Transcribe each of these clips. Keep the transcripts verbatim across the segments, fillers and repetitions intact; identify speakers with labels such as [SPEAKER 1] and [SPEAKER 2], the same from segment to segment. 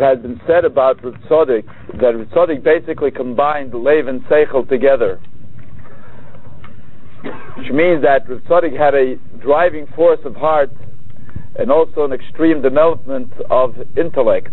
[SPEAKER 1] had been said about Rav Tzadok, that Rav Tzadok basically combined Lev and Seichel together, which means that Rav Tzadok had a driving force of heart and also an extreme development of intellect.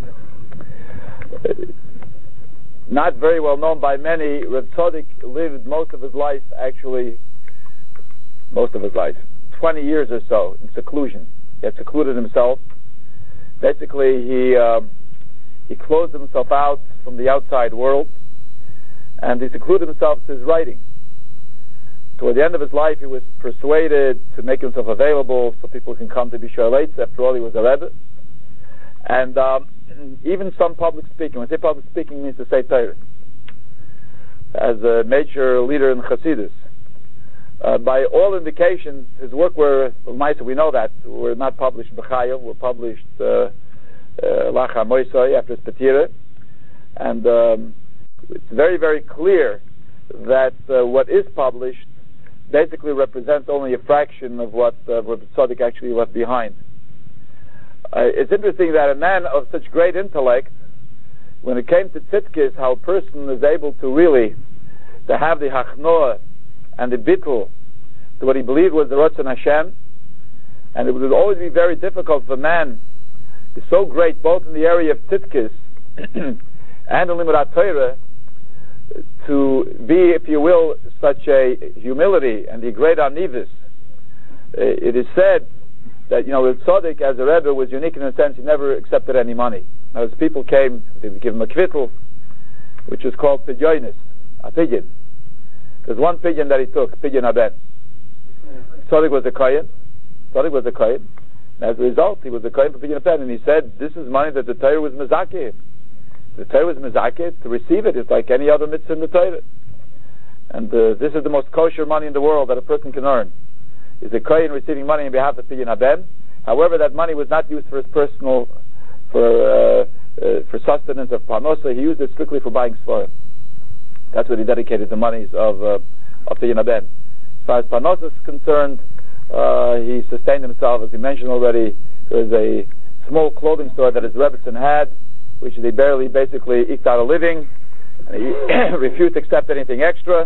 [SPEAKER 1] Not very well known by many, Rav Tzadok lived most of his life, actually, most of his life, twenty years or so, in seclusion. He had secluded himself. Basically, he uh, he closed himself out from the outside world, and he secluded himself to his writing. Toward the end of his life, he was persuaded to make himself available so people can come to be Shalei. After all, he was a Rebbe. And um, even some public speaking. When I say public speaking, means to say Torah. As a major leader in Chassidus. Uh, by all indications, his work were, well, we know that, were not published B'chayav, were published Lach HaMoisai after his Petira. And um, it's very, very clear that uh, what is published basically represents only a fraction of what uh, Rabbi Tzadok actually left behind. Uh, it's interesting that a man of such great intellect, when it came to tzidkis, how a person is able to really to have the hachnoah and the bittul to what he believed was the Ratzon Hashem, and it would always be very difficult for a man is so great both in the area of tzidkis and in Limud Torah to be, if you will, such a humility and the great anivus. It is said that, you know, Rav Tzadok as a Rebbe was unique in the sense he never accepted any money. Now, as people came, they would give him a kvittel, which is called pidyonis, a pidyon. There's one pidyon that he took, pidyon aben. Tzadok was a kohen. Tzadok was a kohen. And as a result, he was a kohen for pidyon aben, and he said, this is money that the Torah was mezakeh. The Torah was mezakeh. To receive it is like any other mitzvah in the Torah. And uh, this is the most kosher money in the world that a person can earn. Is a kohen receiving money on behalf of pidyon aben. However, that money was not used for his personal, for uh, uh, for sustenance of parnosa. He used it strictly for buying svarim. That's what he dedicated the monies of uh, of pidyon aben. As far as parnosa is concerned, uh, he sustained himself, as he mentioned already. There was a small clothing store that his Rebbetzin had, which they barely basically eked out a living, and he refused to accept anything extra.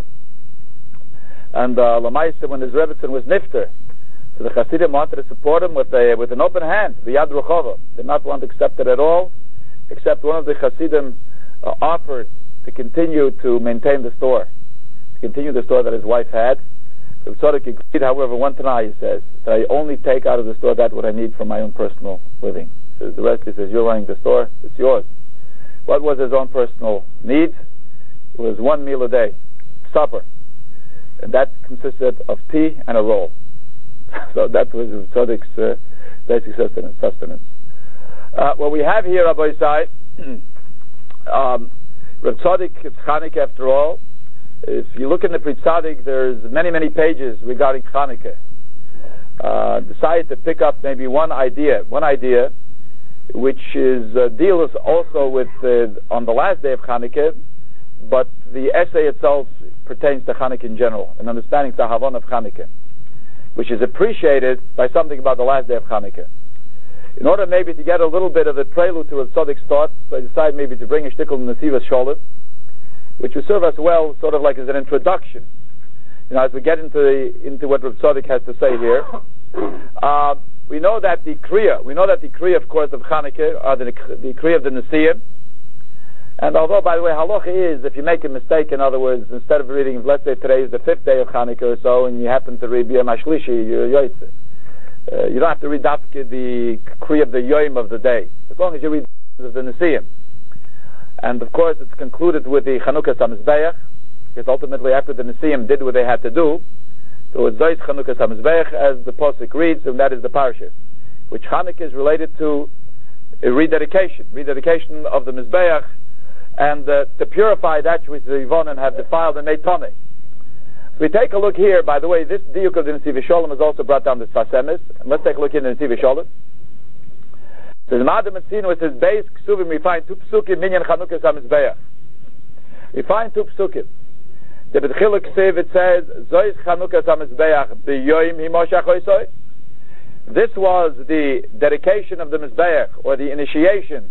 [SPEAKER 1] And uh, Lamaisa, when his Rebbetzin was nifter, so the Hasidim wanted to support him with a with an open hand, the Yad Ruchova. They did not want to accept it at all, except one of the Hasidim uh, offered to continue to maintain the store, to continue the store that his wife had. The Tzadok agreed, however, one Tanai, he says, that I only take out of the store that what I need for my own personal living. So the rest, he says, you're running the store, it's yours. What was his own personal need? It was one meal a day, supper. And that consisted of tea and a roll. So that was Tzadok's uh, basic sustenance. sustenance. Uh, what we have here, Rabbi Isai, um, Rav Tzadok, it's Chanukah after all. If you look in the Pri Tzadik, there's many, many pages regarding Chanukah. Uh, decided to pick up maybe one idea, one idea, which is uh, deals also with uh, on the last day of Chanukah, but the essay itself pertains to Chanukah in general, an understanding the Havon of Chanukah, which is appreciated by something about the last day of Chanukah. In order maybe to get a little bit of the prelude to Rav Tzadok's thoughts, I decided maybe to bring a shtickle in the Nesivas Sholem, which will serve us well, sort of like as an introduction. You know, as we get into the, into what Rav Tzadok has to say here. Uh, we know that the Kriya, we know that the Kriya, of course, of Chanukah, are the, the Kriya of the Nesiim. And although, by the way, halacha is, if you make a mistake, in other words, instead of reading, let's say today is the fifth day of Chanukah or so, and you happen to read B'yom HaShlishi, you're Yoitze. Uh, you don't have to read the Kriya of the Yom of the day, as long as you read the Nesiim. And of course, it's concluded with the Chanukah Samizbeach, because ultimately, after the Nesiim did what they had to do, there was Zois Chanukah Samizbeach, as the Pasuk reads, and that is the Parsha, which Chanukah is related to a rededication, rededication of the Mizbeach, and uh, to purify that which the Yivonim have defiled and made tummy. So we take a look here. By the way, this diuk of the Nesivos Sholem is also brought down to Sasemis. And let's take a look in the Nesivos Sholem. So the Madam Etzino, with his base ksuvim, we find two psukim minyan Chanukah Samizbeach. We find two psukim. The B'tchila Ksiv, it says, Zois Chanukah Samizbeach b'yoyim himoshach oisoi. This was the dedication of the Mizbeach, or the initiation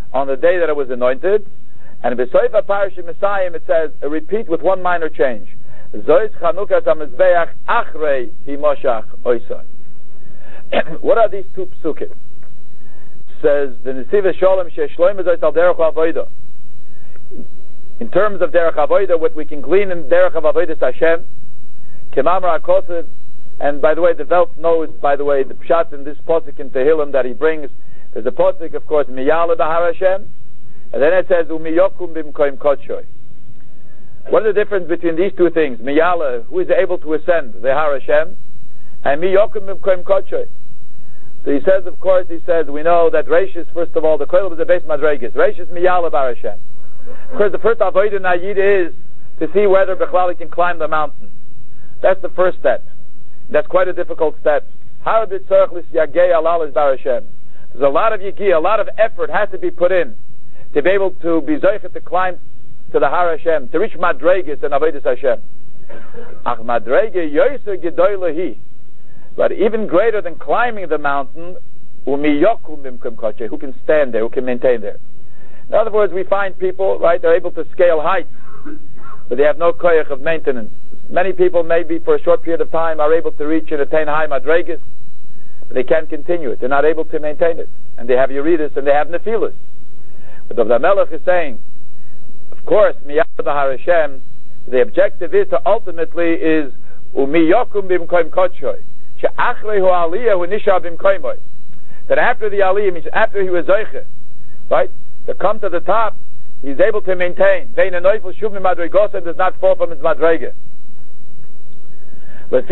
[SPEAKER 1] on the day that it was anointed. And in Besoifa Parashah Messiah it says a repeat with one minor change. Zois Chanukas HaMizbeach Achrei Himoshach Oisai. What are these two psukim? Says the Nesiv Sholem Sheshloim Zois Al Derech Avodah. In terms of Derech Avodah, what we can glean in Derech of Avodah Hashem, Kemamar HaKosev, and by the way, the Welt knows, by the way, the pshat in this posuk in Tehillim that he brings. There's a posuk, of course, Miyale Bahar Hashem, and then it says Umiyokum Bimkoim Kodshoy. What is the difference between these two things? Miyale, who is able to ascend, the Har Hashem, and Miyokum Bimkoim Kodshoy. So he says, of course, he says, we know that Reishis, first of all, the Koil is the base Madregas. Reishis Miyale Bahar Hashem. Of course, the first avodah nayid is to see whether Bechlali can climb the mountain. That's the first step. That's quite a difficult step. There's a lot of yigi, a lot of effort has to be put in to be able to be zoichet to climb to the Har Hashem, to reach Madregas and Avodas Hashem. Ach Madrege yoser gedoylehi, but even greater than climbing the mountain, umiyokum bimkom koche, who can stand there, who can maintain there. In other words, we find people, right, they're able to scale heights, but they have no koyach of maintenance. Many people, maybe for a short period of time, are able to reach and attain high madregas, but they can't continue it. They're not able to maintain it. And they have Yeridus and they have Nephilas. But David HaMelech is saying, of course, Miyad Bahar Hashem, the objective is to ultimately is Umiyokum Bimkoim Kodshoy, She'achlehu Aliyah Hu Nisha Bimkoimoy. That after the Aliyah, means after he was Zoiche, right, to come to the top, he's able to maintain. Vein a Neufel Shub Madregosa does not fall from his Madrega. Because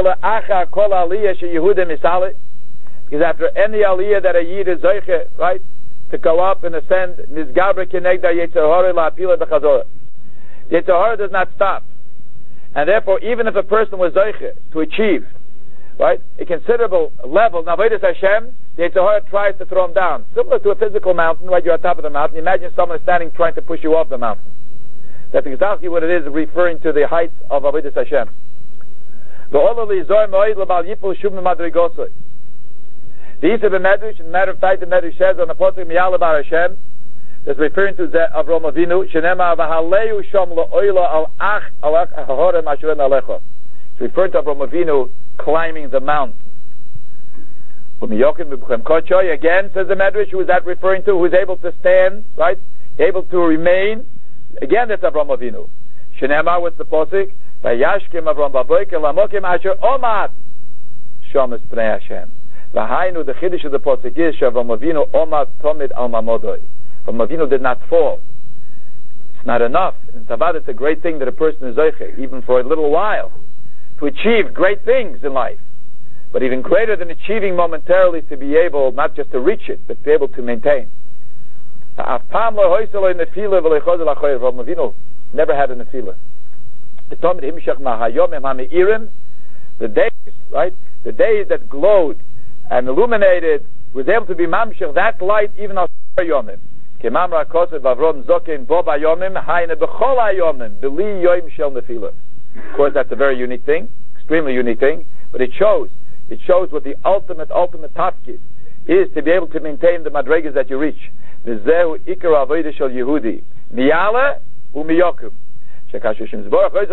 [SPEAKER 1] after any aliyah that a yid is zoiche, right, to go up and ascend, Mizgabra Kenegda Yetzirah La'apila B'chazorah. Yetzirah does not stop. And therefore, even if a person was zoiche to achieve, right, a considerable level, Avodas Hashem, the Yetzirah tries to throw him down. Similar to a physical mountain, right, you're on top of the mountain. Imagine someone standing trying to push you off the mountain. That's exactly what it is, referring to the heights of Avodas Hashem. The These are the medrash, and matter of fact, the medrash says on the posuk Miyale Bahar Hashem, that's referring to the Avram Avinu, Shenema V'Haleu Shom Lo'oila Al Ach Al Ach Ahorem Ashuren Alecha. It's referring to Avram Avinu climbing the mountain. Umiyokim B'Chem Kodshoy, again, says the medrash, who is that referring to? Who is able to stand, right? Able to remain. Again, that's Avram Avinu. Shenema, what's the posuk? Vayashkim Avram Baboyke Lamokim Asher Omad Shomas Bnei Hashem. V'hainu, the chiddush of the posuk is Avram Avinu Omad Tomid Al Mamodoi. Avram Avinu did not fall. It's not enough. In Tavad, it's a great thing that a person is zoiche, even for a little while, to achieve great things in life. But even greater than achieving momentarily, to be able not just to reach it, but to be able to maintain. Avram Avinu never had a nefila. The days, right? The days that glowed and illuminated, was able to be mamshech that light even on yomim. Kemamra kosev Avram zoken bo bayomim hayne bechol hayomim beli yom shel nefila. Of course, that's a very unique thing, extremely unique thing. But it shows, it shows what the ultimate, ultimate tafkid is, to be able to maintain the madregas that you reach. V'zehu ikar avodah shel Yehudi miyale umiyokum. Because Baruch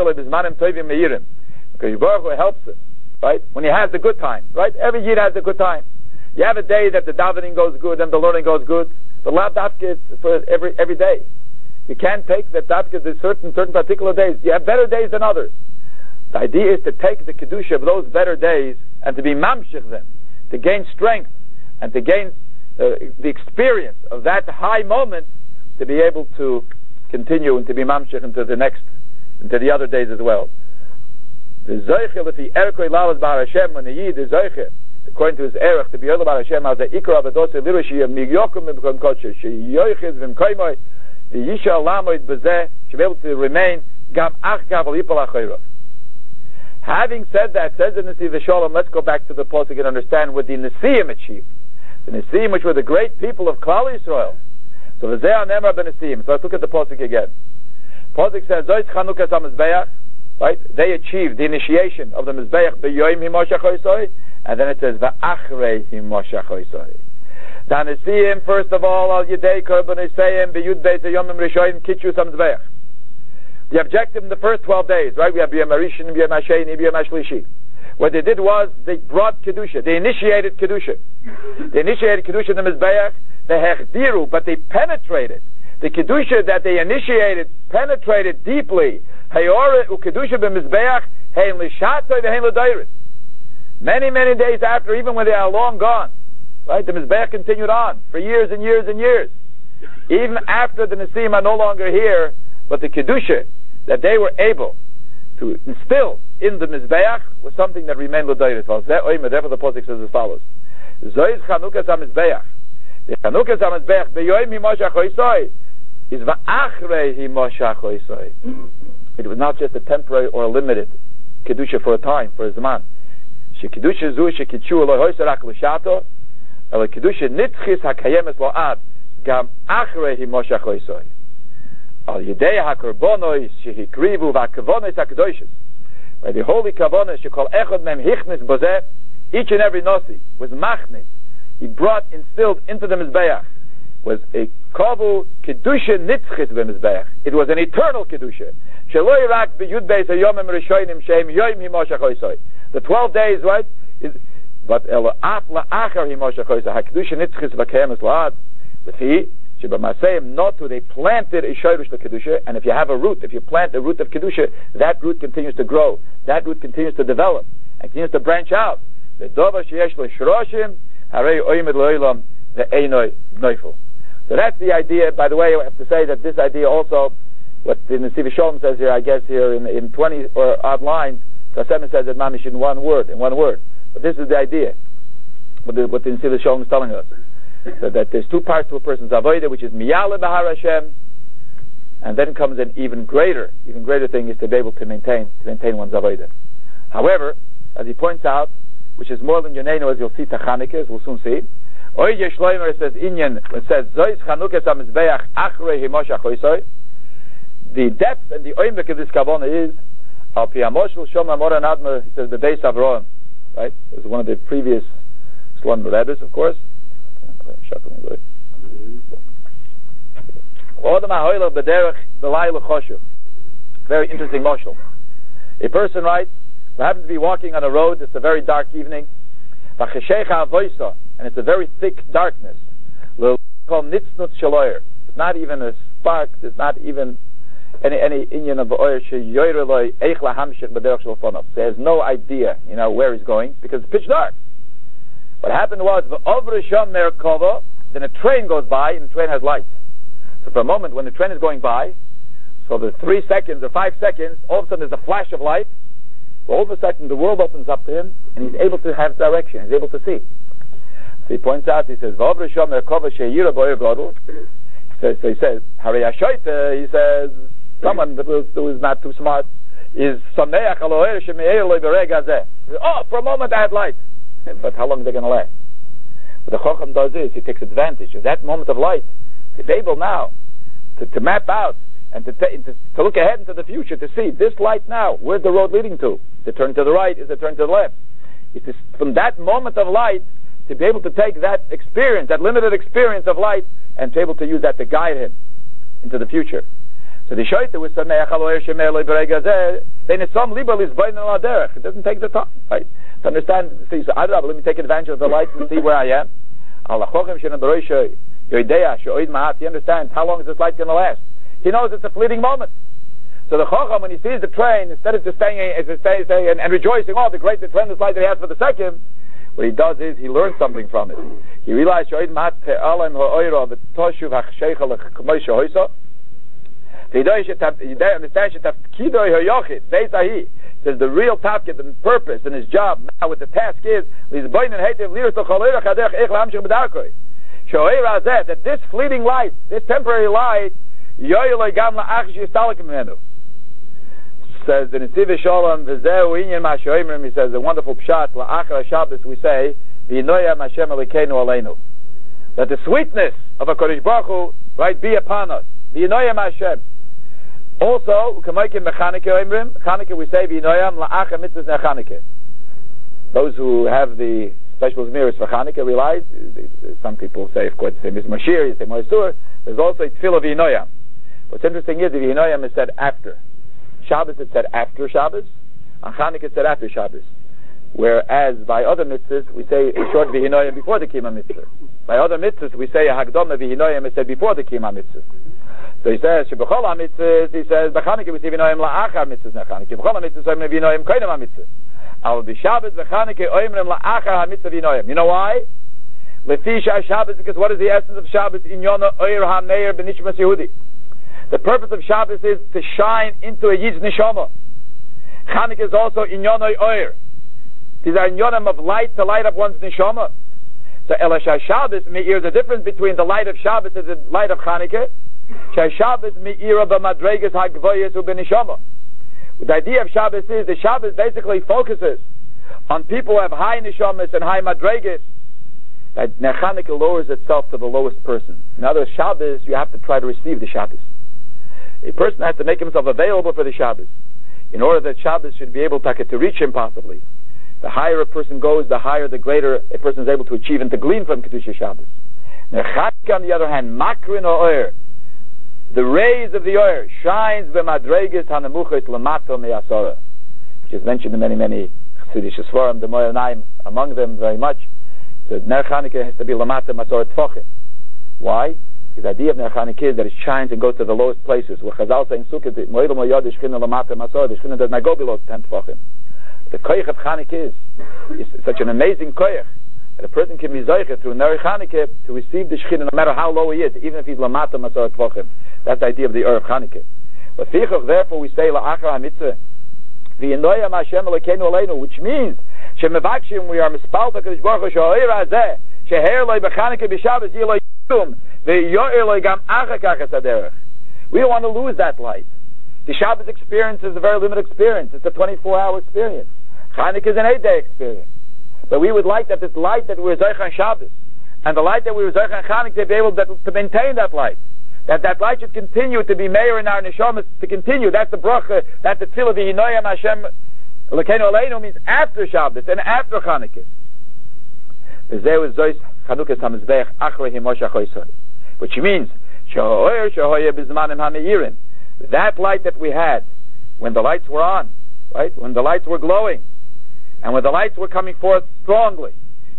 [SPEAKER 1] Hu helps him, right? When he has the good times, right? Every year has a good time. You have a day that the davening goes good and the learning goes good. The lab dafka for every every day. You can't take that dafka to certain certain particular days. You have better days than others. The idea is to take the kedusha of those better days and to be mamshich them, to gain strength and to gain uh, the experience of that high moment, to be able to continue and to be mamshich into the next, into the other days as well. The zoiche with the erkoi lalas Bahar Hashem, when the yid is zoiche, according to his erech, to be ola Bahar Hashem, as the ikra avadose lirushi miyokum b'kom kodshe sheyoichiz v'mkoimoy v'yisha alamoid b'zeh, should be able to remain gam ach gav al yipol achoyrov. Having said that, says the Nesiv Sholem, let's go back to the posuk and understand what the Nesiim achieved. The Nesiim, which were the great people of Klal Yisrael. So the Ze'ah Nemar ben Nesiim. So let's look at the posuk again. Posuk says, Zois Chanukas HaMizbeach, right? They achieved the initiation of the Mizbeach b'yoyim himoshach hoysoi, and then it says, V'achrei himoshach hoysoi. Tanasiyim, first of all, al yedei korban isayim biyud beis yomim rishonim kitchu samzbeach. The objective in the first twelve days, right? We have B'yom HaRishon, B'yom HaSheni, B'yom HaShlishi. What they did was they brought kedusha. They initiated kedusha. They initiated kedusha in the mizbeach. They hechdiru, but they penetrated. The kedusha that they initiated penetrated deeply. Hayore ukedusha b'mizbeach hein l'shatoi v'hein l'dairis. Many, many days after, even when they are long gone, right? The mizbeach continued on for years and years and years. Even after the Nesim are no longer here, but the kedusha that they were able to instill in the mizbeach was something that remained l'dairis. Therefore, the pasuk says as follows: Zois Chanukas HaMizbeach. The Chanukas HaMizbeach beyoim himoshach hoisoi is va'achrei himoshach hoisoi. It was not just a temporary or a limited kedusha for a time, for a zaman. Shekidusha zu shekitshu eloi hoisoi rak l'shato, el kedusha nitzchis hakayemes lo'ad gam achrei himoshach hoisoi. Al yedei hakorbonos shehikrivu va'kavonos hakadoshis. By the holy kavonos shekol echad mem hichnis bozeh, each and every nosi was machnis. He brought, instilled into the mizbeach, was a kavu kedusha nitzchis b'mizbeach. It was an eternal kedusha. Sheloi rak b'yud beis hayomim rishonim sheim yoim himoshach hoisoi. The twelve days, right? Is, but elo af la'achar himoshach hoisoi hakedusha nitzchis v'kayemes la'ad. L'fi shebamaseim notu, they planted a shoyrush kedusha, and if you have a root, if you plant a root of kedusha, that root continues to grow. That root continues to develop and continues to branch out. The dova sheyesh lo shroshim harei oimed lo'ilam ve'enoi noifel. So that's the idea. By the way, I have to say that this idea also, what the Nesiv Shalom says here, I guess here in, in twenty or odd lines, Chasemin says that mamish in one word, in one word. But this is the idea. What the, what the Nesiv Shalom is telling us. So that there's two parts to a person's avodah, which is miyale b'har Hashem, and then comes an even greater, even greater thing is to be able to maintain, to maintain one's avodah. However, as he points out, which is more than Yonenu, as you'll see, Tachanika, as we'll soon see. Oy Yeshloimer, it says, Inyan, it says, Zois Chanukas HaMizbeach Achrei Himoshach Hoisoi. The depth and the oimek of this kavanah is, Al Pi HaMoshel Shom HaMoran Admer, he says, B'Beis Avraham. Right? It was one of the previous Slon Rebbes, of course. Very interesting moshel. A person, right, who happens to be walking on a road, it's a very dark evening, and it's a very thick darkness. There's not even a spark, there's not even any any inyan of oil. He has no idea, you know, where he's going because it's pitch dark. What happened was, then a train goes by, and the train has lights. So for a moment, when the train is going by, so the three seconds or five seconds, all of a sudden there's a flash of light. All of a sudden the world opens up to him, and he's able to have direction, he's able to see. So he points out, he says, so, so he says, he says, someone who is not too smart, is, oh, for a moment I had light. But how long is it going to last? What the Chacham does is he takes advantage of that moment of light to be able now to, to map out and to, t- to to look ahead into the future to see this light now. Where's the road leading to? Is it turn to the right? Is it turn to the left? It is from that moment of light to be able to take that experience, that limited experience of light, and to be able to use that to guide him into the future. So the Shaita was Sameach Aloher Shemei Eloi B'Rega Zeh. Then it's some libel is Bain Al Derech. It doesn't take the time, right? To understand, see, so Adrab, let me take advantage of the light and see where I am. He understands how long is this light going to last. He knows it's a fleeting moment. So the Chacham, when he sees the train, instead of just staying, just staying, staying and, and rejoicing, oh, the great, the tremendous light that he has for the second, what he does is he learns something from it. He realized he says the real tafkid and purpose and his job now with the task is that this fleeting light, this temporary light, says the Nesiv Shalom, he says a wonderful pshat, la'achar Shabbos we say, that the sweetness of a Kodesh Baruch Hu, right, be upon us. V'yinoyam Hashem. Also, Chanukah we say, V'yinoyam la'achar mitzvahs nechanukah. Those who have the special Zmiris for Chanukah, realize, some people say, of course, the same as Mashir, the same as Sur, there's also a Tefillah V'Hinoyam. What's interesting is the V'Hinoyam is said after. Shabbos it's said after Shabbos, on Chanukah it's said after Shabbos. Whereas by other mitzvahs, we say a short V'Hinoyam before the Kiyama mitzvah. By other mitzvahs, we say a Hagdama V'Hinoyam is said before the Kiyama mitzvah. So he says, Shebechol HaMitzvahs, he says, B'Chanukah we say V'Hinoyam la'achar mitzvahs na'Chanukah. B'Chol HaMitzvahs we say V'Hinoyam koinem HaMitzvah. Al b'Shabbos v'Chanukah oimrim la'achar ha'mitzvah v'Hinoyam. You know why? Lefi Shabbos, because what is the essence of Shabbos? Inyona oir ha'meir b'nishmas Yehudi. The purpose of Shabbos is to shine into a Yid's neshama. Chanukah is also inyona oir. These are inyonim of light to light up one's neshama. So Elasha Shabbos me'ir, the difference between the light of Shabbos and the light of Chanukah. Shai Shabbos me'ira b'madregas ha'gvoyes u'b'neshama. The idea of Shabbos is the Shabbos basically focuses on people who have high neshamas and high madregas. That Chanukah lowers itself to the lowest person. In other words, Shabbos, you have to try to receive the Shabbos. A person has to make himself available for the Shabbos in order that Shabbos should be able to, to reach him possibly. The higher a person goes, the higher, the greater a person is able to achieve and to glean from Kedusha Shabbos. Now, Chanukah, on the other hand, makrin o'er, the rays of the oil shines b'madregas hanamuchet lamato me'asora, which is mentioned in many, many Chassidish Sforim, the Moyanaim among them very much. So Ner Chanukah has to be lamato masora tfochet. Why? Because the idea of Ner Chanukah is that it shines and goes to the lowest places. Where Chazal saying Sukkot, mo'il mo'yod shchina lamato masora, the shchina does not go below ten tfochet. The koyach of Chanukah is, is such an amazing koyach that a person can be zoiche through Ner Chanukah to receive the shchina no matter how low he is, even if he's lamato masora tfochet. That's the idea of the Ur of Chanukah. Therefore, we say la'achar ha'mitzvah v'yinoyam Hashem Elokeinu aleinu, which means shemevakshim we are mispal b'kadosh baruch hu she'oir hazeh sheher loy b'Chanukah b'Shabbos yiloy yom v'yoir loy gam achar kach haderech. We don't want to lose that light. The Shabbos experience is a very limited experience. It's a twenty-four hour experience. Chanukah is an eight-day experience. But we would like that this light that we're zoich on Shabbos and the light that we were zoich on Chanukah to be able to, to maintain that light. That that light should continue to be meir in our neshamas, to continue. That's the bracha, that's the tefillah v'hinoyam Hashem Elokeinu aleinu means after Shabbos and after Chanukah. Which means that light that we had when the lights were on, right? When the lights were glowing, and when the lights were coming forth strongly,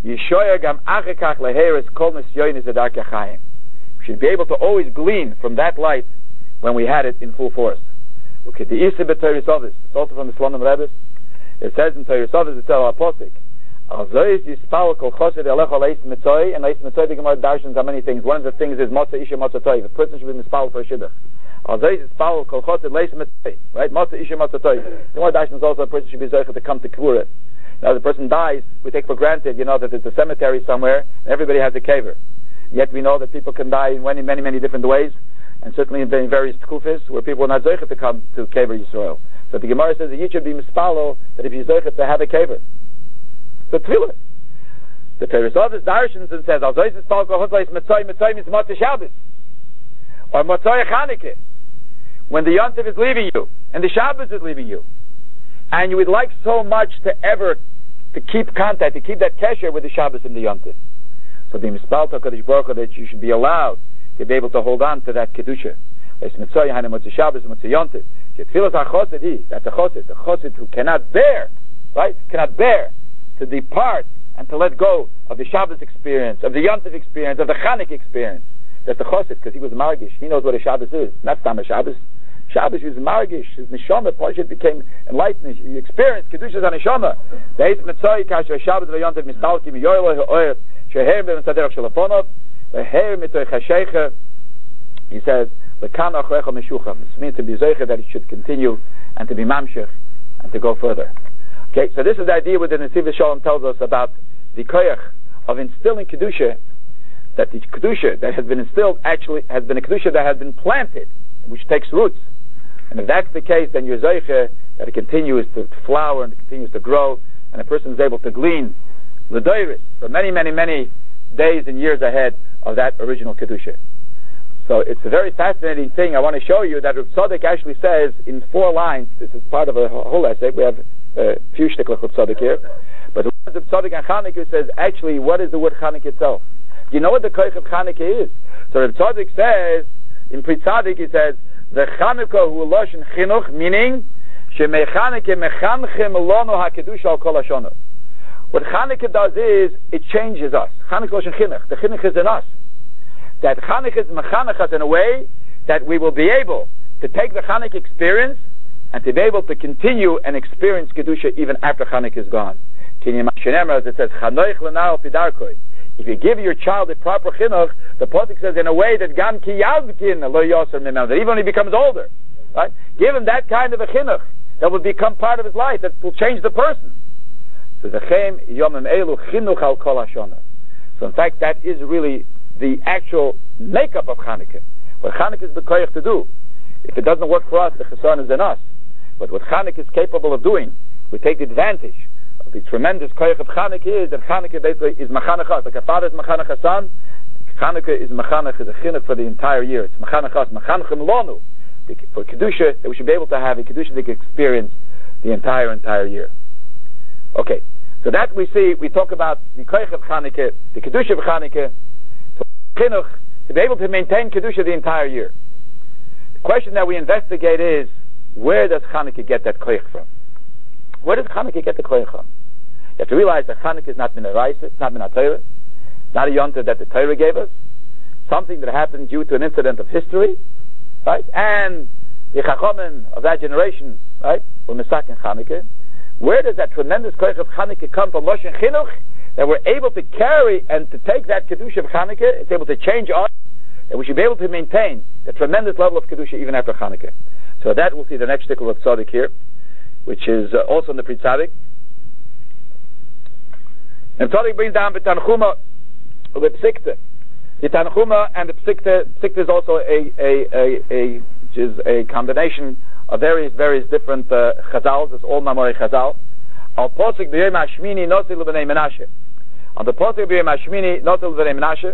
[SPEAKER 1] we should be able to always glean from that light when we had it in full force. Okay, the Isa b'Torah Sovis, it's also from the Slonim Rebbe. It says in Torah Sovis, it's al apostic. Al zois yispal kol chosid elech al eis mitzoi, and eis mitzoi the Gemara darshans on many things. One of the things is motzah isha motzah toiv. A person should be mispal for a shidduch. Al zois yispal kol chosid leis mitzoi, right? Motzah isha motzah toiv. The Gemara darshans also a person should be zoicha to come to Kvurat. Now, the person dies, we take for granted, you know, that there's a cemetery somewhere, and everybody has a kaver. Yet we know that people can die in many, many, many different ways, and certainly in various tkufis where people are not zoichet to come to Kever Yisrael. So the Gemara says that you should be mispalo that if you're zoichet to have a Kever. So tefillah. The Torah Sovis darshans and says, "Al zoichet spal kol chotzos mitzvah mitzvah means motzei Shabbos or motzei Chanukah." When the Yontif is leaving you and the Shabbos is leaving you, and you would like so much to ever to keep contact, to keep that kesher with the Shabbos and the Yontif. So the mispal to Kadosh Baruch Hu that you should be allowed to be able to hold on to that kedusha. That's a chosid, the chosid who cannot bear, right? Cannot bear to depart and to let go of the Shabbos experience, of the Yontif experience, of the Chanukah experience. That's the chosid because he was margish. He knows what a Shabbos is. Not Stam Shabbos. Shabbos was margish. His neshama Pashat became enlightened. He experienced kedusha on neshama. The Eis Mitzvah kasher Shabbos v'Yontif mistalkim yoylo ha'oyer. He says, "Lekan achrecha meshucham." This means to be zeicha that it should continue and to be mamshech and to go further. Okay, so this is the idea within the Nesiv Shalom tells us about the koyach of instilling kedusha. That the kedusha that has been instilled actually has been a kedusha that has been planted, which takes roots. And if that's the case, then you're zeicha that it continues to flower and it continues to grow, and a person is able to glean l'doiris for many, many, many days and years ahead of that original kedusha. So it's a very fascinating thing. I want to show you that Reb Tzadok actually says in four lines. This is part of a whole essay. We have a few shticklich Reb Tzadok here, But the words of Tzaddik and Chanukah says, actually, what is the word Chanukah itself? Do you know what the koich of Chanukah is? So Reb Tzaddik says, in Pri Tzaddik, he says, the Chanukah hu loshen chinuch, meaning, shemechanukah mechanchem lono hakedusha al kol hashonot. What Chanukah does is, it changes us. Chanukah loshen chinuch. The chinuch is in us. That Chanukah is mechanech us in a way that we will be able to take the Chanukah experience and to be able to continue and experience Kedusha even after Chanukah is gone. As it says, if you give your child a proper chinuch, the Pasuk says in a way that gam ki yazkin lo yoser mimenu, that even when he becomes older, right? Give him that kind of a chinuch that will become part of his life, that will change the person. So v'chem yomim elu chinuch al kol hashana. So in fact, that is really the actual makeup of Chanukah. What Chanukah is the koyach to do. If it doesn't work for us, the chesron is in us. But what Chanukah is capable of doing, we take the advantage. The tremendous koyach of Chanukah is that Chanukah basically is machanech us. Like a father is machanech a son, Chanukah is machanech, is a chinuch for the entire year. It's machanech us, machanechem lonu. For Kedusha, that we should be able to have a Kedusha that we experience the entire, entire year. Okay, so that we see, we talk about the koyach of Chanukah, the Kedusha of Chanukah, to chinuch, to be able to maintain Kedusha the entire year. The question that we investigate is, where does Chanukah get that koyach from? Where does Chanukah get the koyach from? You have to realize that Chanukah is not min ha'raisa, it's not min ha'torah, it's not a yontif that the Torah gave us, something that happened due to an incident of history, right? And the Chachamim of that generation, right, were misaken Chanukah. Where does that tremendous koyach of Chanukah come from? Loshen chinuch, that we're able to carry and to take that Kedusha of Chanukah, it's able to change us, that we should be able to maintain the tremendous level of Kedusha even after Chanukah. So that we'll see the next shtickle of Tzaddik here, which is uh, also in the Pri Tzaddik. And Tzaddik brings down the Tanchuma with Psikta. The Tanchuma and the Psikta, Psikta is also a, a, a, a, which is a combination of various, various different uh, Chazals. It's all Mamori Chazal. Al Posik B'yom HaShmini Nosil L'Bnei Menashe. On the Posik B'yom HaShmini Nosil L'Bnei Menashe.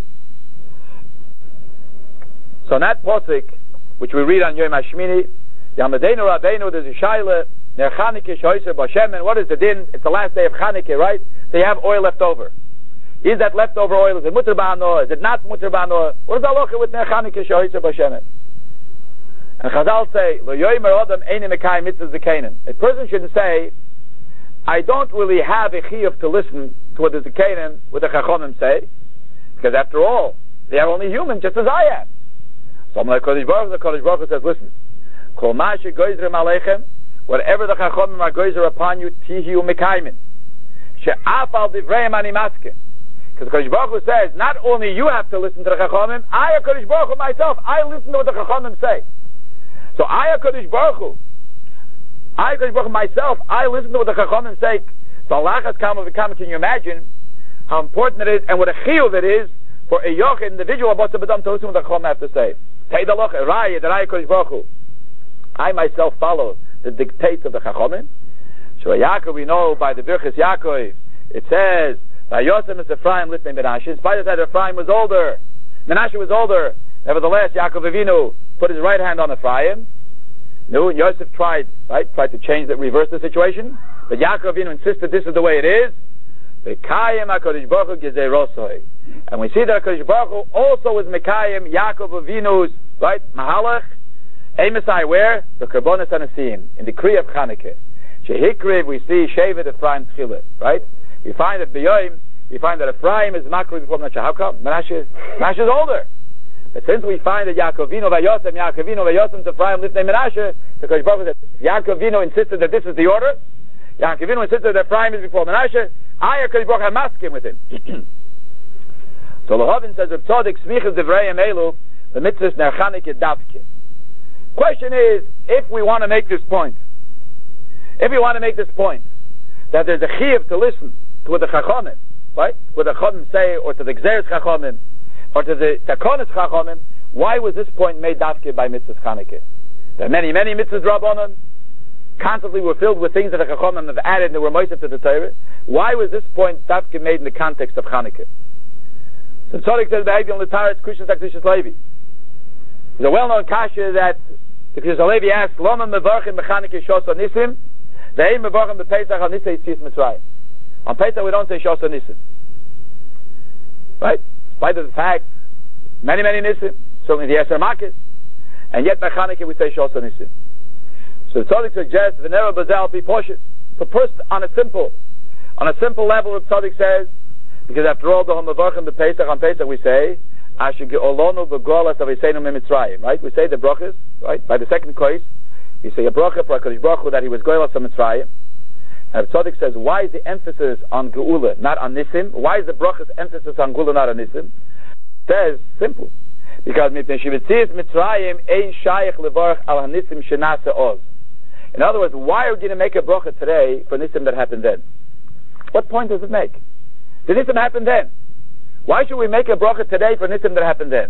[SPEAKER 1] So on that Posik, which we read on Yom HaShmini, Yamadeinu Rabbeinu, there's a Shaila, Ner Chanukah Shoyser B'Shemen. What is the din? It's the last day of Chanukah, right? They have oil left over. Is that leftover oil, is it mutter ba'anoah? Is it not mutter ba'anoah? What is the halacha with Ner Chanukah Shoyser B'Shemen? And Chazal say, Lo yoymer Adam eini mekayim mitzvahs zekanin. A person shouldn't say, I don't really have a chiyuv to listen to what the zekanin, what the Chachamim say, because after all, they are only human, just as I am. So I'm like Kodesh Baruch Hu, the Kodesh Baruch Hu says, listen, Kol ma'ashe goyzrim aleichem, whatever the Chachamim are goyzer upon you, tihiu mekaymin. She'af al divreim ani maske. Because Kodesh Baruch Hu says, not only you have to listen to the Chachamim, I, Kodesh Baruch Hu, myself, I listen to what the Chachamim say. So I, Kodesh Baruch Hu, I, Kodesh Baruch Hu, myself, I listen to what the Chachamim say. So Lachas Kama V'Kama, can you imagine how important it is and what a chiyuv it is for a yoch individual about to bedam to listen to what the Chachamim have to say. Teid aloch, Raya, that I, Kodesh Baruch Hu, I myself follow the dictates of the Chachamim. So Yaakov, we know by the Birchas Yaakov, it says, Vayosem is Ephraim listening Menashe. In spite of that, Ephraim was older. Menashe was older. Nevertheless, Yaakov Avinu put his right hand on Ephraim. No, and Yosef tried, right, tried to change that, reverse the situation. But Yaakov Avinu insisted this is the way it is. Mekayim HaKadosh Baruch Hu Gezerosoi. And we see that HaKadosh Baruch Hu also was Mekayim Yaakov Avinu's, right, Mahalach. Amosai where? The Karbonis Anasim, in the Kriya of Chanukah. Shehikriv, we see Shevet Ephraim Tchilah, right? We find that B'yoim, we find that Ephraim is Makri before Menashe. How come? Menashe, Menashe is older. But since we find that Yaakov Avinu Vayosem, Yaakov Avinu Vayosem to Ephraim Lifnei Menashe, because Baruch said, Yaakov Avinu insisted that this is the order. Yaakov Avinu insisted that Ephraim is before Menashe. I, HaKadosh Baruch Hu, masking with him. So Lehovin says, Reb Tzaddik Smichas Devreim Elu, the mitzvahs Ner Chanukah Davke. Question is, if we want to make this point, if we want to make this point, that there's a chiyuv to listen to what the Chachamim, right? What the Chachamim say, or to the Gzeres Chachamim, or to the Takonis Chachamim, why was this point made dafke by mitzvahs Chanukah? There are many, many mitzvahs Rabbanon, constantly were filled with things that the Chachamim have added and they were moisef to the Torah. Why was this point dafke made in the context of Chanukah? So Tzaddik says, Be'egel L'taretz Kushas HaKadosh Levi. There's a well-known kasha that the Kushas Levi asks, Loma mevarchim b'Chanukah shos anisim, ve'im mevarchim b'Pesach al nisei tzis Mitzrayim. On Pesach we don't say Shos Nisim. Right? In spite of the fact, many, many Nisim, certainly the Eser Makis, and yet by Chanukah we say Shos Nisim. So the Tzaddik suggests V'nera Bazel Pi Poshet. So first, on a simple, on a simple level, the Tzaddik says, because after all, the Hamavarchim the Pesach on Pesach we say, Asher Ge'olonu B'Golas Aviseinu Mitzrayim. Right? We say the brachas, right? By the second course, we say a bracha for HaKadosh Baruch Hu that he was Golas of Mitzrayim. And the Tzaddik says, why is the emphasis on Geula, not on Nisim? Why is the brachas emphasis on Geula, not on Nisim? It says, simple. Because Mitzrayim ein shayach levarach al hanisim shenase oz. In other words, why are we going to make a bracha today for Nisim that happened then? What point does it make? The Nisim happened then. Why should we make a bracha today for Nisim that happened then?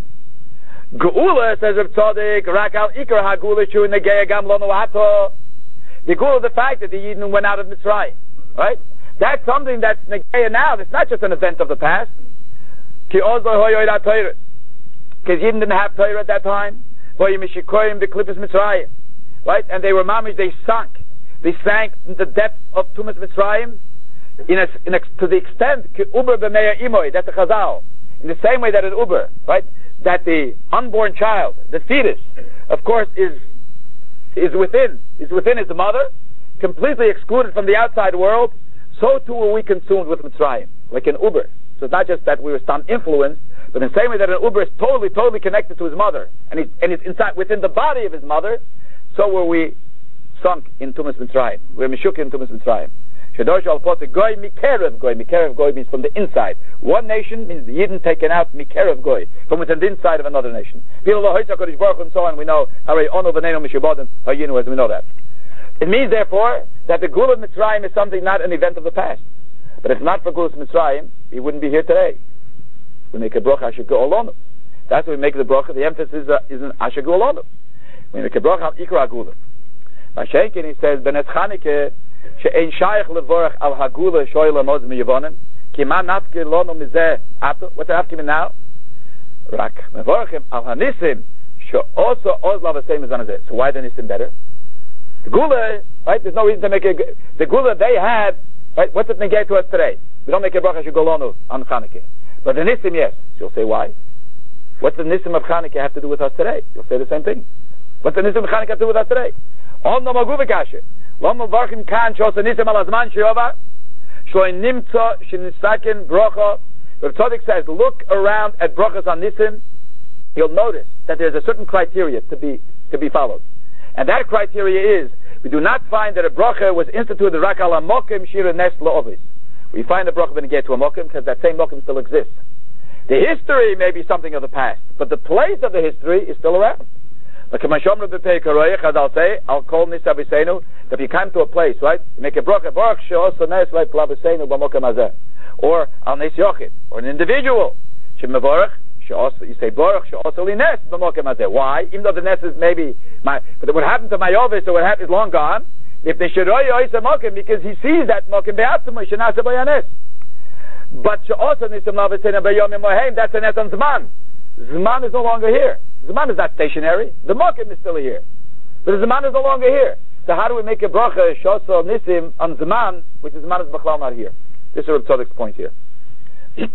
[SPEAKER 1] Geula, says Reb Tzaddik, rak al ikar hagula shu negeya gam lo noato. The Geula, the fact that the Yidden went out of Mitzrayim, right? That's something that's negeya now. It's not just an event of the past. Ki oz lo hoyoyda Torah. Because Yidden didn't have Torah at that time. Voyim mishikoyim b'klippas Mitzrayim. Right? And they were mamish, they sunk. They sank in the depth of Tumas Mitzrayim in a, in a, to the extent, uber b'meya imoy, that's a chazal. In the same way that an uber, right? That the unborn child, the fetus, of course, is is within, is within his mother, completely excluded from the outside world, so too were we consumed with Mitzrayim, like an uber. So it's not just that we were some influenced, but in the same way that an uber is totally, totally connected to his mother, and he's, and he's inside, within the body of his mother, so were we sunk in Tumas Mitzrayim. We're mishuk in Tumas Mitzrayim. Shedosh al pote goy mikerev goy. Mikerev goy means from the inside. One nation means the Yidden taken out mikerev goy, from within the inside of another nation. And so on. We know ono v'neinu mishibodim hayinu, as we know that. It means therefore that the Gula of Mitzrayim is something, not an event of the past. But if not for Gula of Mitzrayim, we wouldn't be here today. We make a bracha asher ge'olonu. That's why we make the bracha. The emphasis uh, is in asher ge'olonu. We make a bracha al ikra hagula. Mashenkin, he says, Benet Chanukah she'ein shayach levorach al hagula shoyla moz miyovonim ki ma nafke lono mizeh ato. What's happening now? Rak mevorachim al hanisim she'oso oz lavasei mizanazeh. So why the nisim better? The gula, right? There's no reason to make a the gula they had. Right? What's it negate to us today? We don't make a bracha shegolonu on Chanukah, but the nisim, yes. So you'll say why? What's the nisim of Chanukah have to do with us today? You'll say the same thing. What's the nisim of Chanukah have to do with us today? On the maguvakashe. Lama varchim kan shos nisim al azman sheyova. Shloi nimtza shenisaken brocha. Rav Tzaddik says, look around at brachas on nisim. You'll notice that there's a certain criteria to be to be followed, and that criteria is we do not find that a bracha was instituted rak ala mokim shira nes la'ovis. We find the bracha when get to a mokim because that same mokim still exists. The history may be something of the past, but the place of the history is still around. Like I'll say, I'll call Nisavisenu, that if you come to a place, right, you make a bracha, baruch she'oso nes like Plavasenu b'mokem hazeh, or al nes yochid, or an individual, she'mevorach, she'oso, you say baruch she'oso li nes b'mokem hazeh. Why? Even though the nes is maybe, my, but what happened to my ovis, or what happened is long gone, if they should roy oisa mokem, because he sees that mokem be'atzmo, shenasa b'yanes. But she'oso nisim lavasenu b'yomim mohem, that's a nes on Zman. Zman is no longer here. Zman is not stationary. The Mokim is still here. But the Zman is no longer here. So how do we make a bracha, Shoso Nisim, on Zman, which is Zman is B'chlal not here? This is Reb Tzaddik's point here. So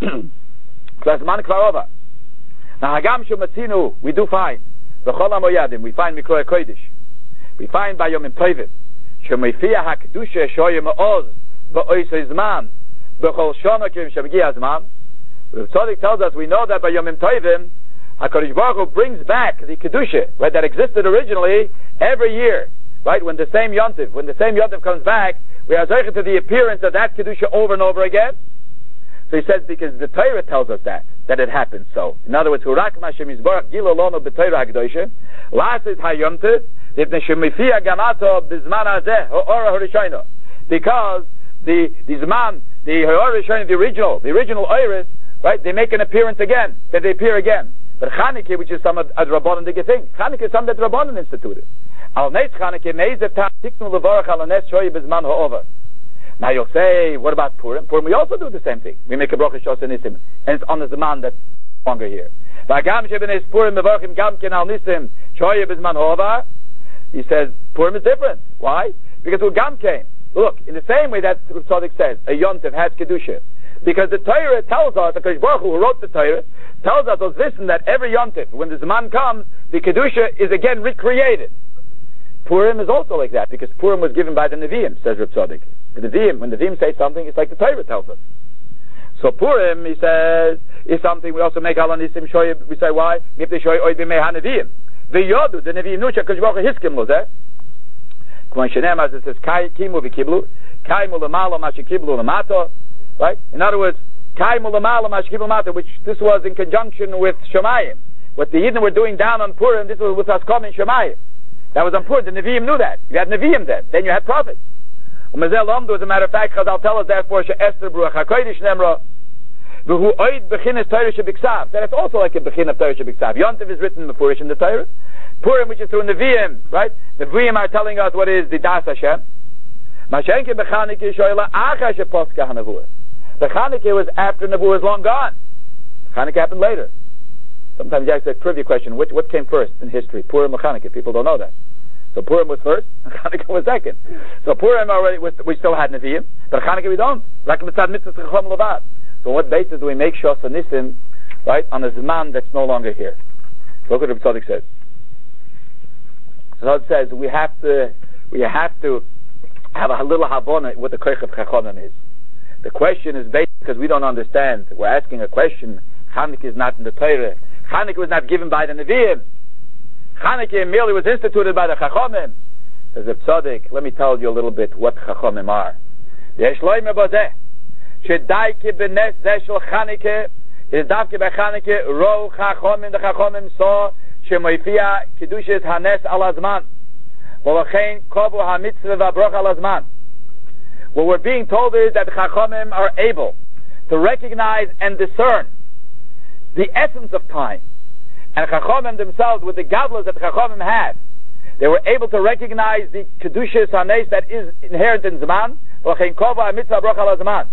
[SPEAKER 1] Zman Kvar Over. Now Hagam Shumatzinu, we do find. B'chol HaMoyadim, we find Mikroya Kodesh. We find by Yomim Tovim. Shemifia HaKedusha Shoyim Oz, B'oisei Zman, B'chol Shonokim Shemgia Zman. Reb Tzaddik tells us, we know that by Yomim Tovim, HaKadosh Baruch Hu brings back the Kedusha, right, that existed originally every year, right, when the same Yontiv, when the same Yontiv comes back, we are zeicher to the appearance of that Kedusha over and over again. So he says, because the Torah tells us that, that it happens so. In other words, Hurak Mashem Yisborach Gilo Lono B'Torah HaKedosha, Lasis HaYontiv, Lifnei Shemifia Gamato B'Zman Hazeh, Ha'ora HaRishayno. Because the, the Zman, the Ha'ora HaRishayno, the original, the original Oiris, right, they make an appearance again, that they appear again. But Chanukah, which is some of the Rabbanan dig thing, Chanukah is something that Rabbanan instituted. Al Neis Chanukah meis the tam tiknu levarach al Nes shoyi bezman ha'over. Now you'll say, what about Purim? Purim, we also do the same thing. We make a bracha shos nisim, and it's on the Zman that's no longer here. V'agam shebenes Purim mevarchim gam ken al nisim shoyi bezman ha'over. He says Purim is different. Why? Because with gam came. look, in the same way that Rav Tzadok says, a yontif has kedusha, because the Torah tells us, the Kodesh Baruch Hu, who wrote the Torah, tells us, listen, that every yontif, when the Zman comes, the kedusha is again recreated. Purim is also like that, because Purim was given by the Nevi'im, says Rav Tzadok. The Nevi'im, when the Nevi'im say something, it's like the Torah tells us. So Purim, he says, is something we also make Al Anisim Shoy. We say why? Mipnei Shoy Oid B'mei HaNevi'im. The Yodu, the Nevi'im Nusha Kodesh Baruch Hu Hiskim Lozeh. K'mon Shenem, as it says, Kai Kimu V'Kiblu, Kai Mu L'Mala Ma Shekiblu L'Mato. Right? In other words, Kai Mu L'Mala Ma Shekiblu L'Mato, which this was in conjunction with Shemayim. What the Yidden were doing down on Purim, this was with Askom and Shemayim. That was on Purim. The Nevi'im knew that. You had Nevi'im then. Then you had prophets. U'Mazel Omdu, as a matter of fact, Chazal tell us therefore, She'ester Bruach HaKodesh Nemra, V'hu Oid B'chinas Torah Shebiksav. That it's also like a B'chin of Torah Shebiksav. Yontif is written before in the Torah. Purim, which is through Nevi'im, right? The Nevi'im are telling us what is the Das Hashem. Mashenke B'chanike Shoyla Acha Sheposka HaNavuah. The Chanukah was after Nevuah is long gone. Chanukah happened later. Sometimes you ask a trivia question, which, what came first in history? Purim or Chanukah? People don't know that. So Purim was first, and Chanukah was second. So Purim already, was, we still had Nevi'im, but Chanukah we don't. Like Mitzad Mitzvah Chacham Levad. So on what basis do we make Shos Nisim, right, on a Zman that's no longer here? Look what Rav Tzadok says. So it says we have to, we have to have a little Havana what the Koich of Chachamim is. The question is based because we don't understand. We're asking a question. Chanukah is not in the Torah. Chanukah was not given by the Nevi'im. Chanukah merely was instituted by the Chachamim. Says Rav Tzadok, let me tell you a little bit what Chachamim are. Yesh loime bozeh, shedaike b'nes zeh shel Chanukah, is davke by Chanukah, ro Chachamim, the Chachamim saw, shemoifia kedushes hanes al azman, v'lachein kovu hamitzvah v'abroch al azman. What we're being told is that the Chachamim are able to recognize and discern the essence of time. And Chachamim themselves, with the gadlus that the Chachamim had, they were able to recognize the Kedushas HaNes that is inherent in Zman, V'chein kova mitzvah broch al Zman.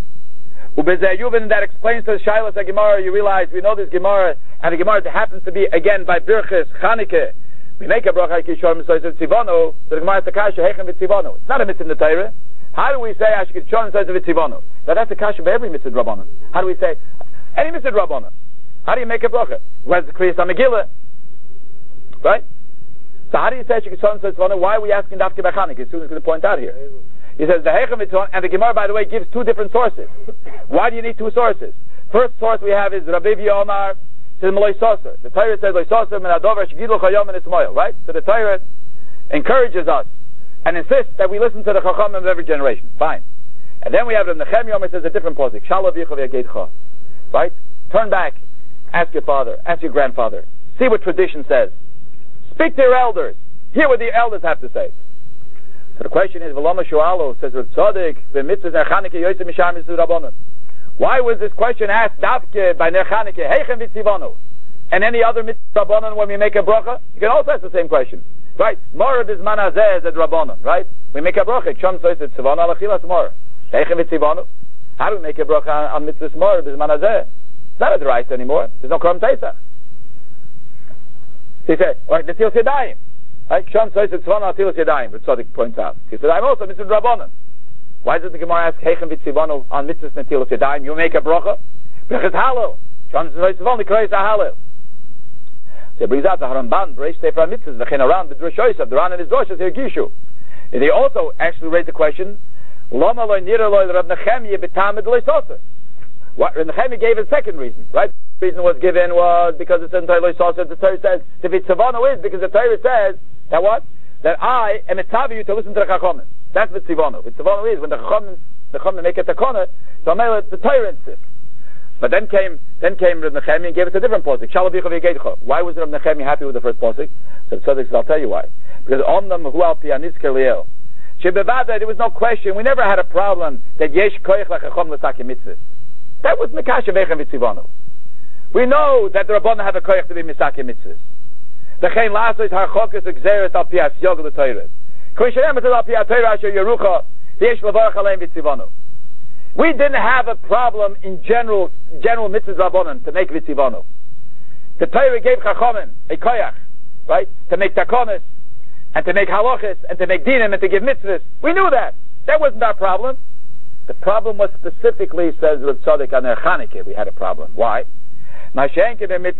[SPEAKER 1] Ubezeh Yuvin, that explains to the Shailas HaGemara, you realize, we know this Gemara, and the Gemara happens to be, again, by Birchas, Chanukah, we make a bracha Kishor Mitzvah Tzivonu, so the Gemara is the Kasha, Hechen V'Tzivonu. It's not a mitzvah in the Torah. How do we say Ashkid Shon says of Tzivonu? Now that's the Kasha by every mitzvah Rabbanon. How do we say, any mitzvah Rabbanon? How do you make a bracha? Where's the Kriyas HaMegillah? Right? So how do you say Ashkid Shon says Tzivonu? Why are we asking Dafke B'Chanik? As soon as going to point out here. He says the Hechen V'Tzivonu, and the Gemara, by the way, gives two different sources. Why do you need two sources? First source we have is Rabbi Omar says Malay Soser. The Torah says Malay Soser min Adover Shgidul Chayom and Ismoil. Right? So the Torah encourages us and insists that we listen to the Chachamim of every generation. Fine. And then we have the Nechem Yom, it says a different posik. Shalav Yichav Yageitcha. Right? Turn back. Ask your father. Ask your grandfather. See what tradition says. Speak to your elders. Hear what the elders have to say. So the question is, V'lama Shu'alo, says Rav Tzadok, V'mitzvah Nechanike Yoyse Misham Yisur Rabbanon. Why was this question asked Davke by Nechanike, Heichem V'tzivonu, and any other mitzvah Rabbanon when we make a bracha? You can also ask the same question. Right? Mora Bizman Hazeh is at Rabbanon, right? We make a bracha, Kshon Sois et Tzivonu Alachilas Mora. Heichem V'tzivonu. How do we make a bracha on mitzvahs Mora Bizman Hazeh? It's not a D'oraisa anymore. There's no Kram Teisach. So he said, or the Til Yadayim. Right? Kshon Sois et Tzivonu Til Yadayim, Rav Tzadok points out. Til Yadayim also mitzvah Rabbanon. Why does the Gemara ask Heichem V'tzivonu on mitzvahs Netilas Yadayim? You make a bracha? Brachas Halil. Kshon Sois et Tzivonu L'Kreis HaHalil. So it brings out the Haramban, Breish Sefer HaMitzvahs, V'chein around the Droshoysav, the Ran and his Droshes here Gishu. And they also actually raised the question, Lama loy nira loy Rav Nechemye b'tamid loy soser. What Rav Nechemye gave a second reason, right? The reason was given was because it's in loy soser. The Torah says, the V'tzivonu is because the Torah says, that what? That I am etzavi you to listen to the Chachamim. That's V'tzivonu. V'tzivonu is when the Chachamim, the Chachamim make a takona, so the Torah insists. But then came then came Rav Nechemya and gave us a different posik. Shalav Yichav Yageitcha. Why was Rav Nechemya happy with the first posik? So Tzadok says, I'll tell you why. Because on them hu al pi anizker liel. Shebevada, there was no question. We never had a problem that yesh koich lachachom l'saki mitzvahs. That was Mekasha Veichem V'tzivonu. We know that the Rabbanan have a koich to be misaki mitzvahs. L'chein lasos harchokas u'gzeres al pi asyog l'toyres. K'vishanem etel al pi atoyra asher yerucha v'yesh levarach aleim V'tzivonu. We didn't have a problem in general, general mitzvahs Rabbanan to make V'tzivonu. The Torah gave Chachamim a koyach, right, to make takonis, and to make halachas, and to make dinim, and to give mitzvahs. We knew that. That wasn't our problem. The problem was specifically, says Rav Tzadok, on their Chanukah, we had a problem. Why? Here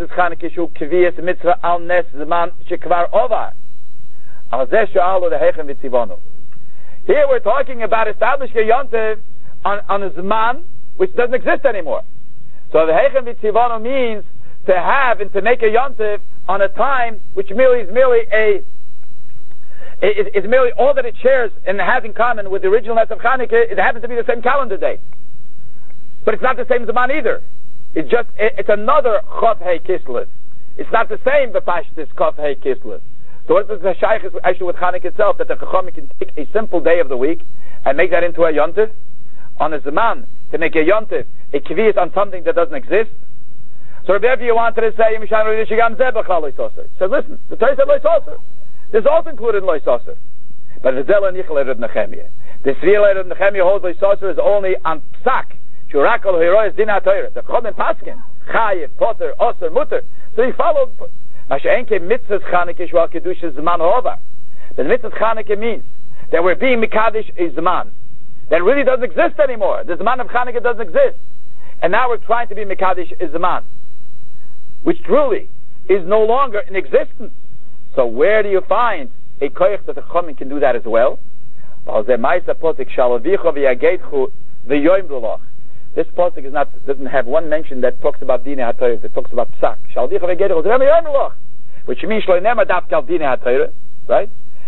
[SPEAKER 1] we're talking about establishing a yontiv on, on a zman which doesn't exist anymore. So the Heichem V'Tzivanu means to have and to make a yontiv on a time which merely is merely a is, is merely all that it shares and has in common with the original Ness of Chanukah. It happens to be the same calendar date, but it's not the same zman either. It's just it, it's another Chav Hei Kislev. It's not the same B'Pashtis Chav Hei Kislev. So what is the shaykh actually with Chanukah itself, that the Chacham can take a simple day of the week and make that into a yontiv on a zman, to make a yontiv a kviyas on something that doesn't exist. So whatever you wanted to say, so listen, the Torah said loisoser. This is also included in loisoser. But the Zela Nichel Reb Nechemia. The Sriel Reb Nechemia holds loisoser is only on psak. Shurakal Hiroyes Din HaTorah. The Chom and Paskin. Chayiv, Potter, Oser, Mutter. So he followed. Mashenke mitzvahs Chanukah shwal kedusha zman hova. The mitzvahs Chanukah means that we're being mikdash a zman that really doesn't exist anymore. The zman of Chanukah doesn't exist, and now we're trying to be mikdash a zman which truly is no longer in existence. So where do you find a koyach that the Chachamim can do that as well? This pasuk is not doesn't have one mention that talks about Dinei HaTorah, that talks about psak. Which means shloinema dafka al Dinei HaTorah, right?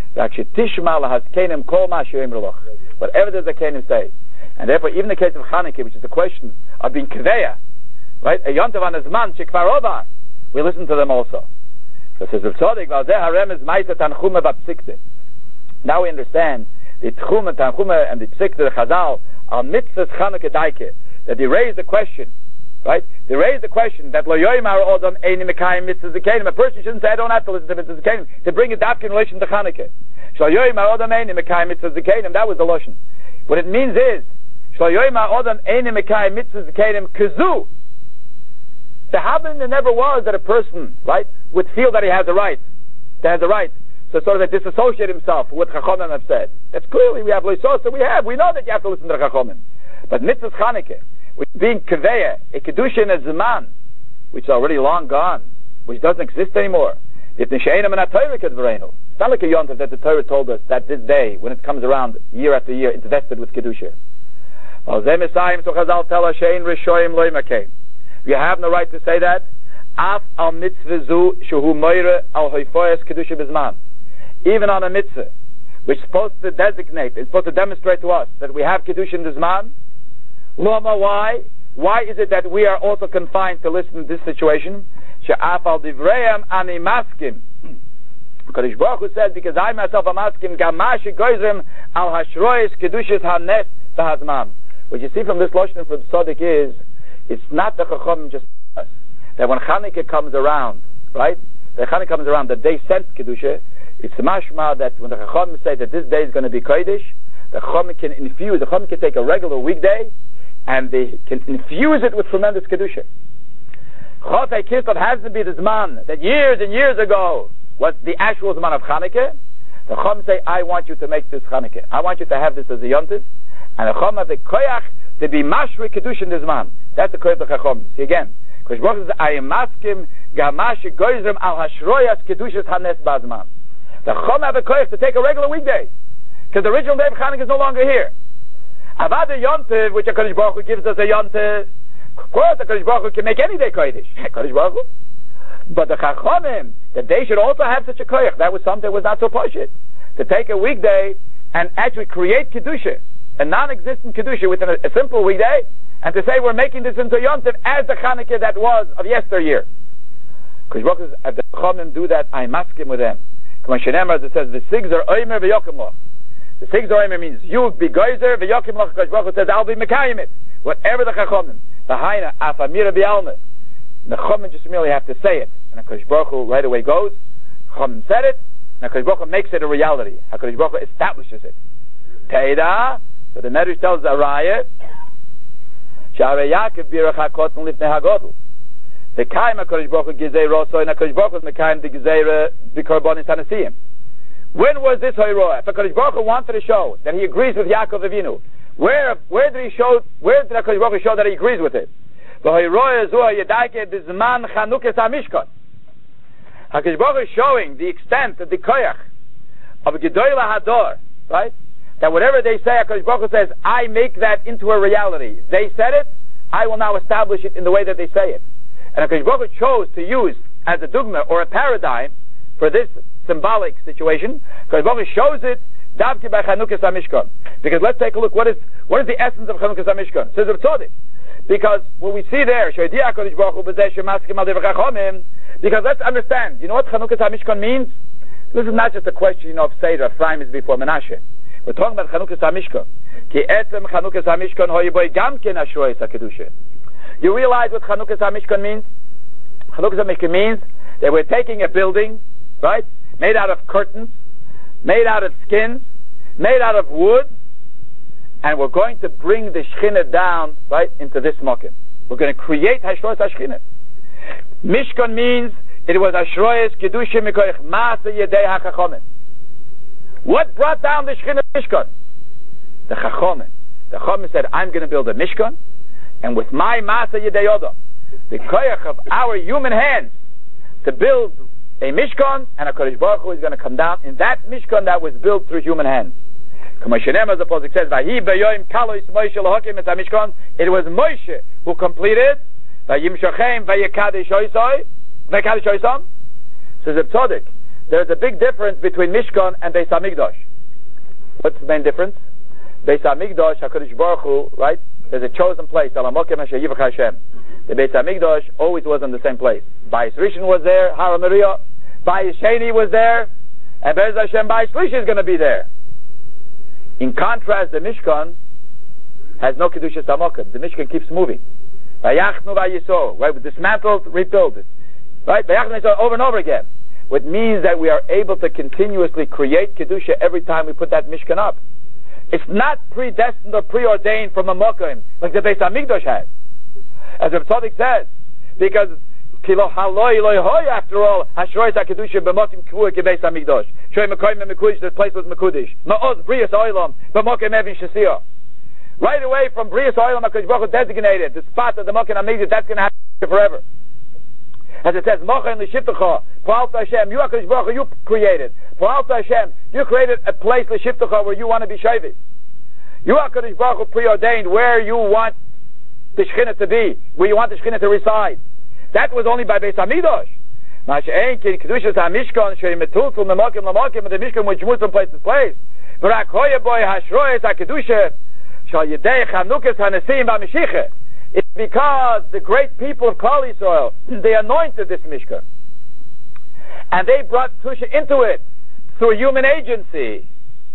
[SPEAKER 1] Whatever does the Kenim say, and therefore even the case of Chanukah, which is the question of being kveya, right? A yontav on a zman shekvar over, we listen to them also. So it says Rav Tzadok, now we understand the tchum and tanchuma and the psikta the Chazal are mitzvahs Chanukah daike, that they raise the question, right? They raise the question that lo yoymar odam eini mekayim mitzvahs zekanim. A person shouldn't say I don't have to listen to mitzvahs zekanim. To bring it back in relation to Chanukah. Shlo yoymar odam eini mekayim mitzvahs zekanim. That was the lashon. What it means is shlo yoymar odam eini mekayim mitzvahs zekanim kazu. The happen there never was that a person, right, would feel that he has the right, that has the right, so sort of disassociate himself with what Chachamim have said. That's clearly we have loisos, we have, we know that you have to listen to the Chachamim. But mitzvahs Chanukah, which being kaveya, a kedusha in a zman, which is already long gone, which doesn't exist anymore. It's not like a yontav that the Torah told us that this day, when it comes around year after year, it's vested with kedusha. You have no right to say that. Af al mitzvah zu shehu moire al hoifoyes kedusha bizman. Even on a mitzvah, which is supposed to designate, it's supposed to demonstrate to us that we have kedusha in bizman. Lama, why? Why is it that we are also confined to listen to this situation? She'af al divrayam ani maskim. Kadosh Baruch Hu said, because I myself am asking gamashi goizrim al hashrois kedushas hanes tahazman. What you see from this lashon from Tzadok is, it's not the Chachamim just us. That when Chanukah comes around, right? The Chanukah comes around, that they sense Kedusha. It's mashma that when the Chachamim say that this day is going to be Kodesh, the Chachamim can infuse, the Chachamim can take a regular weekday and they can infuse it with tremendous Kedusha. Chav Hei Kislev has to be the Zman that years and years ago was the actual Zman of Chanukah. The Chachamim say, I want you to make this Chanukah. I want you to have this as a Yontif. And the Chachamim have the Koyach to be mashri kedusha in this man. That's the koyach of Chacham. See again, because Baruch says, "I am maskim gamashi goizrim al hashroyas kedushas hanes bazman." The Chacham have a koyach to take a regular weekday, because the original day of Chanukah is no longer here. Avad a yontiv, which a Kadosh Baruch Hu gives us a yontiv. Of course, the Kadosh Baruch Hu can make any day kodesh. Kadosh Baruch Hu. But the Chachamim, that they should also have such a koyach. That was something that was not so poshut. To take a weekday and actually create kedusha, a non-existent kedusha within a, a simple weekday, and to say we're making this into Yontif as the Chanukah that was of yesteryear. Because Baruch says, if the Chachamim do that, I maskim with them. As it says, the sigs are oimer v'yokim loch. The sigs are oimer means you be geyser v'yokim loch. Because Baruch says, I'll be mekayim it. Whatever the Chachamim, the haina afamira b'alma. The Chachamim just merely have to say it, and HaKadosh Baruch Hu right away goes. Chachamim said it, and HaKadosh Baruch Hu makes it a reality. HaKadosh Baruch Hu establishes it. Teida. So the Medrash tells the Arayah, Sha'arei Yaakov birach hakoton lifnei hagodol. The Kaim HaKadosh Baruch Hu gizei roso, and HaKadosh Baruch Hu is mekayim the gezeira b'korbanis hanasiyim. When was this Hoiroa? If HaKadosh Baruch Hu wanted to show that he agrees with Yaakov Avinu, where where did he show? Where did HaKadosh Baruch Hu show that he agrees with it? HaKadosh Baruch Hu is showing the extent of the koyach of Gedolah Hador, right? That whatever they say, HaKadosh Baruch Hu says, I make that into a reality. They said it, I will now establish it in the way that they say it. And HaKadosh Baruch Hu chose to use as a dogma or a paradigm for this symbolic situation. HaKadosh Baruch Hu shows it davki by Chanukas HaMishkan. Because let's take a look. What is what is the essence of Chanukas HaMishkan? Says Reb Tzodik. Because what we see there, because let's understand, you know what Chanukas HaMishkan means? This is not just a question, you know, of Seder, Ephraim is before Menashe. We're talking about Chanukas HaMishkan. Ki etzem Chanukas HaMishkan hoye boy gam ken ashrois HaKedusha. You realize what Chanukas HaMishkan means? Chanukas HaMishkan means that we're taking a building, right, made out of curtains, made out of skins, made out of wood, and we're going to bring the Shekhinah down, right, into this Mokim. We're going to create Hashrois HaShekhinah. Mishkan means it was Hashrois Kedusha Mikoich Masa Yedei HaChachomim. What brought down the Shekhinah Mishkan? The Chachomim. The Chachomim said, I'm going to build a Mishkan, and with my Masa Yedei Odom, the Koyach of our human hands, to build a Mishkan, and HaKadosh Baruch Hu is going to come down in that Mishkan that was built through human hands. As the Pasuk says, it was Moshe who completed. Says Reb Tzodik, there's a big difference between Mishkan and Beis HaMikdash. What's the main difference? Beis HaMikdash, HaKadosh Baruch Hu, right? There's a chosen place. The Beis HaMikdash always was in the same place. Bayis Rishon was there, Har HaMoriah. Bayis Sheni was there, and Be'ez Hashem Bayis Shlishi is going to be there. In contrast, the Mishkan has no Kedushas HaMokim. The Mishkan keeps moving. Vayachnu vayiso, right? Dismantled, rebuilt it. Right? Vayachnu vayiso over and over again. Which means that we are able to continuously create Kedusha every time we put that Mishkan up. It's not predestined or preordained from a Mokim like the Beis HaMikdash has. As Reb Tzodik says, because Kilo haloi loi hoy, after all, Hashrois HaKedusha b'mokim k'vuah k'Beis HaMikdash. Shoy mekoyim mekudish, the place was mekudish. Ma'oz brias oilam b'mokim evin shesiyah. Right away from brias oilam, HaKadosh Baruch Hu designated the spot of the mokim hamikdash. That's going to happen forever. As it says, Mochen l'shivtecha, Pa'alta Hashem, you HaKadosh Baruch Hu, you created. Pa'alta Hashem, you created a place l'shivtecha where you want to be shavis. You HaKadosh Baruch Hu preordained where you want the Shekhinah to be, where you want the Shekhinah to reside. That was only by Beis HaMikdash. Masha'en kin kedushas HaMishkan shei metultul memokim lamokim, and the Mishkan which moves from place to place. V'rak hoya boy hashroes HaKedusha shal yedei chanukas hanesim ba'mishicha. It's because the great people of Klal Yisrael, they anointed this Mishkan, and they brought Kedusha into it through human agency.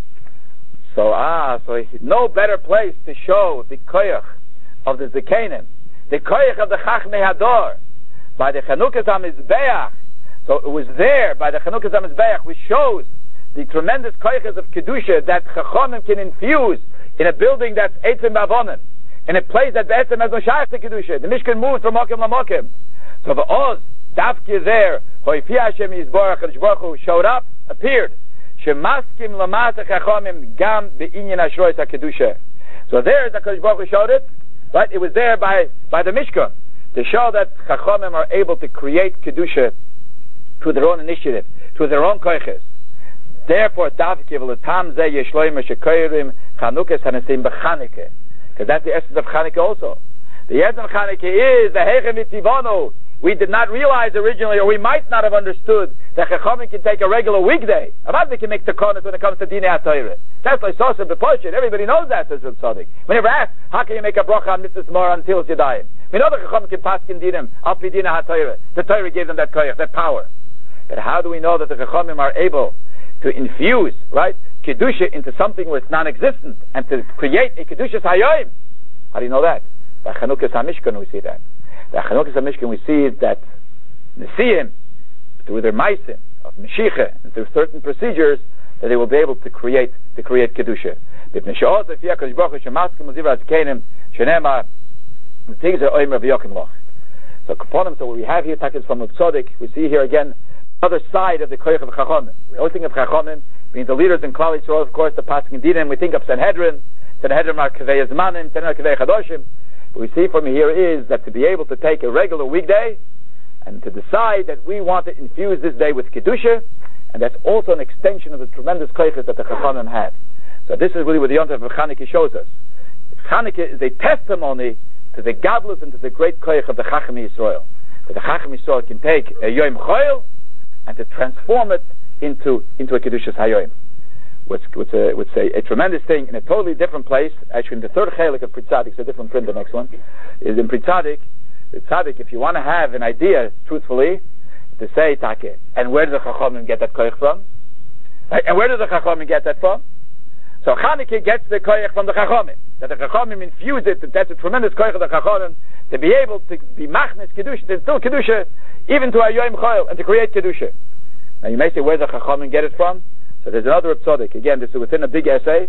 [SPEAKER 1] So ah, so no better place to show the koyach of the Zekanim, the koyach of the Chachmei Hador, by the Chanukas HaMizbeach. So it was there by the Chanukas HaMizbeach, which shows the tremendous koyachas of Kedusha that Chachamim can infuse in a building that's Eitzim Bavonim, in a place that Be'etzim has no shayach to Kedusha. The Mishkan moved from Mokim LaMokim. So the Oz, Davki there, Hoifi Hashem Yizborach, HaKadosh Baruch Hu showed up, appeared. Shemaskim Lamasa Chachamim Gam Be'inyan Hashrois HaKedusha. So there is HaKadosh Baruch Hu showed it, right? It was there by, by the Mishkan, to show that Chachamim are able to create Kedusha through their own initiative, through their own koiches. Therefore, Davki V'letam Zeh Yeshloim Meshekoyrim Chanukas Hanesim B'Chanukah. Because that's the essence of Chanukah also. The essence of Chanukah is the Hechem V'Tivonu. We did not realize originally, or we might not have understood, that Chachamim can take a regular weekday. About they can make Tekonos when it comes to Dinei HaTorah. That's like Sosa B'Poshit. Everybody knows that, says Reb Tzodik. We never asked, how can you make a bracha on Mitzvah Tomorrow until Yadayim? We know that Chachamim can pass Dinim, Al Pi Dinei HaTorah. The Torah gave them that koyach, that power. But how do we know that the Chachamim are able to infuse, right, Kedusha into something where it's non-existent, and to create a Kedushas Hayoim? How do you know that? By Chanukas HaMishkan we see that. By Chanukas HaMishkan we see that Nesiim, through their Maisim of Meshicha, and through certain procedures, that they will be able to create to create Kedusha. So Kaponim, so what we have here, Takis from Reb Tzodik, we see here again other side of the koyach of Chachamim. We always think of Chachamim being the leaders in Klal Yisrael, of course, the Pasuk in Dinim. We think of Sanhedrin. Sanhedrin are Kavei Zmanim, Sanhedrin are Kavei Chadoshim. What we see from here is that to be able to take a regular weekday and to decide that we want to infuse this day with Kedusha, and that's also an extension of the tremendous koyach that the Chachamim had. So this is really what the Yom Tov of Chanukah shows us. Chanukah is a testimony to the gadlus and to the great koyach of the Chacham Yisrael. That the Chacham Yisrael can take a Yom Choil and to transform it into into a Kedushas Hayoim. What's, what's, a, what's a, a tremendous thing in a totally different place, actually in the third chelik of Pri Tzadik, it's a different print, the next one, is in Pri Tzadik, Pri Tzadik, if you want to have an idea, truthfully, to say, Take, and where does the Chachamim get that koyach from? Right? And where does the Chachamim get that from? So Chanukah gets the koyach from the Chachamim. That the Chachamim infuse it, that that's a tremendous koyach of the Chachamim, to be able to be machnes Kedusha, to instill Kedusha, even to a Yom Choil, and to create Kedusha. Now you may say, where does the Chachamim get it from? So there's another Reb Tzadok. Again, this is within a big essay.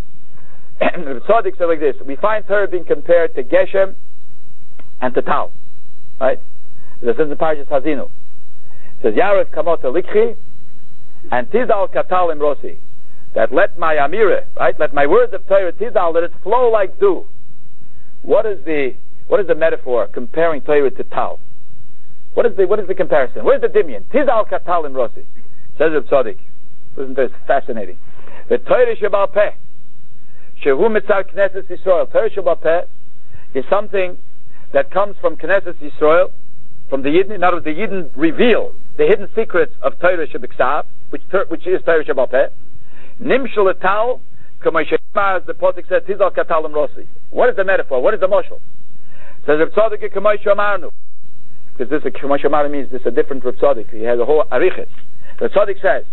[SPEAKER 1] Reb Tzadok said like this: we find Torah being compared to Geshem and to Tal. Right? This is the Parashas Hazinu. It says, Yarev Kamota Likchi, and Tizal Katal Imrosi. That let my Amira, right? Let my words of Torah Tizal, let it flow like dew. What is the what is the metaphor comparing Torah to Tal? What is the what is the comparison? What is the dimion? Tizal Katal Imrosi. Says Reb Tzadok. Listen to this, fascinating. The Torah Shebal Peh, Shehu Mitzar Knesset Yisrael. Torah Shebal Peh is something that comes from Knesset Yisrael, from the Yidden. In other words, the Yidden reveal the hidden secrets of Torah Shebiksav, which which is Torah Shebal Peh. Nimshul Etal, Kamei Shema, as the Pasuk said, Tizal Katalim Rossi. What is the metaphor? What is the moshel? Says Reb Tzadok Kamei Shomarnu, because this Kamei Shomarnu means this is a different Reb Tzadok. He has a whole arichis. Reb Tzadok says,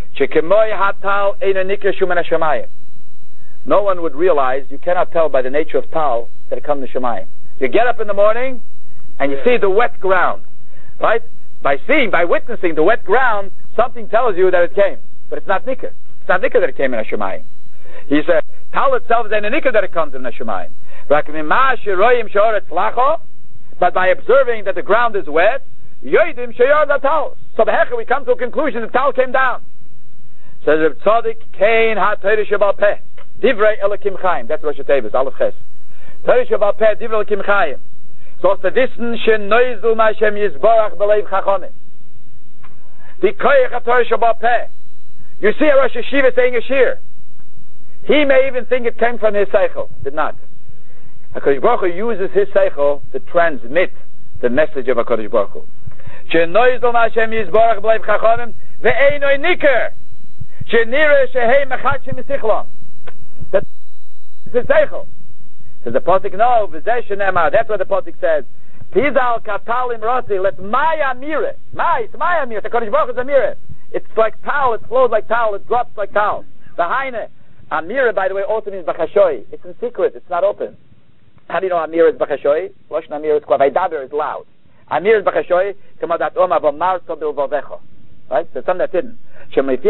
[SPEAKER 1] no one would realize, you cannot tell by the nature of tal that it comes to Shemayim. You get up in the morning and you see the wet ground, right? By seeing, by witnessing the wet ground, something tells you that it came, but it's not nikkur. It's not nikkur that it came in Shemayim. He said, tal itself is a nikkur that it comes in Shemayim. But by observing that the ground is wet, so we come to a conclusion that tal came down. Says Reb Tzadok, Kain ha-Torah Shebal Peh, Divrei Elokim Chaim. That's Rosh Hashanah, Aleph Ches. Torah Shebal Peh, Divrei Elokim Chaim. So as to wissen, she'noizul ma'Hashem Yisborach b'leiv Chachamim. The koyach of Torah Shebal Peh. You see a Rosh Hashiva saying a shir. He may even think it came from his seichel. Did not. HaKadosh Baruch Hu uses his seichel to transmit the message of HaKadosh Baruch Hu. She'noizul ma'Hashem Yisborach b'leiv Chachamim ve'einoi nikar. That's the seichel. So the Pasuk no, that's what the Pasuk says. Tizal katalim rasi, let my amira, my, it's my amira. The Kodesh Baruch is amira. It's like tal, it flows like tal, it drops like tal. The haine amira, by the way, also means bachashoi. It's in secret. It's not open. How do you know amira is bachashoi? Lashon amira is kwa vaydaber is loud. Amira is bachashoi. Kamadat oma v'marto bilvovecho. Right? So something that's hidden. So now if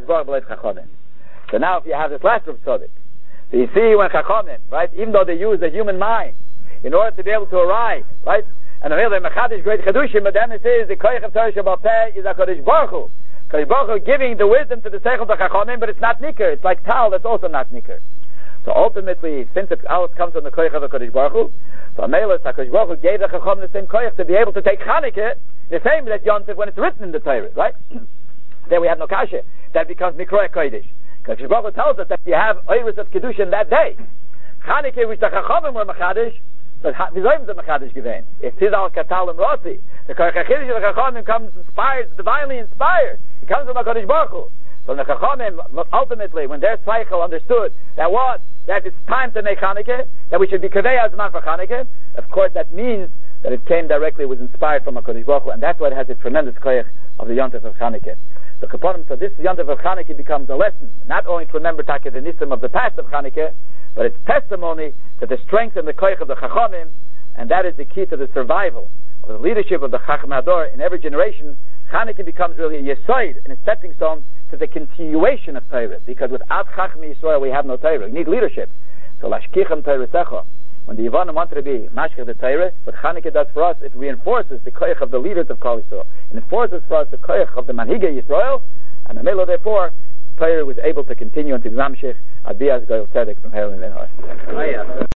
[SPEAKER 1] you have this last Reb Tzadok, so you see when Chachamim, right, even though they use the human mind in order to be able to arrive, right, and the Mechadish great Chedushim, but then it says the Koyach of Torah Shebal Peh is HaKadosh Baruch Hu. HaKadosh Baruch Hu giving the wisdom to the Seichel of the Chachamim, but it's not Nicker. It's like Tal, that's also not Nicker. So ultimately, since it all comes from the Koyach of HaKadosh Baruch Hu, so Amelis, HaKadosh Baruch Hu gave the Chachamim the same Koyach to be able to take Chanukah, the same that Yom Tov when it's written in the Torah, right? There we have no kasha. That becomes Mikroeh Kodesh. Because Baruch Hu tells us that you have Oiris of Kedushin that day. Chanukah, which the Chachamim were Mechadish, but Vizoyim the Mechadish given. It is al Katalim Rossi. The Koyach HaChidush of the Chachamim comes inspired, divinely inspired. It comes from HaKadosh Baruch Hu. So the Chachamim, ultimately, when their cycle understood that what? That it's time to make Chanukah, that we should be Kavei Azman for Chanukah, of course that means that it came directly, it was inspired from HaKadosh Baruch Hu, and that's why it has a tremendous Koyach of the Yom Tov of Chanukah. The Kaponim, so this Yom Tov of Chanukah becomes a lesson, not only to remember Taka the Nisim of the past of Chanukah, but it's testimony to the strength and the koyach of the Chachamim, and that is the key to the survival of the leadership of the Chacham Hador in every generation. Chanukah becomes really a yesoid and a stepping stone to the continuation of Torah, because without Chacham Yisrael we have no Torah. We need leadership. So Lashkichem Torah Secha. when the Yevanim wanted to be Mashkech the Torah, what Chanukah does for us, it reinforces the koyach of the leaders of Klal Yisrael. It enforces for us the koyach of the Manhigei Yisrael, and the Melo, therefore, Torah was able to continue until Mamshech Adiyas Goyal Tzedek from Hail and Lenor.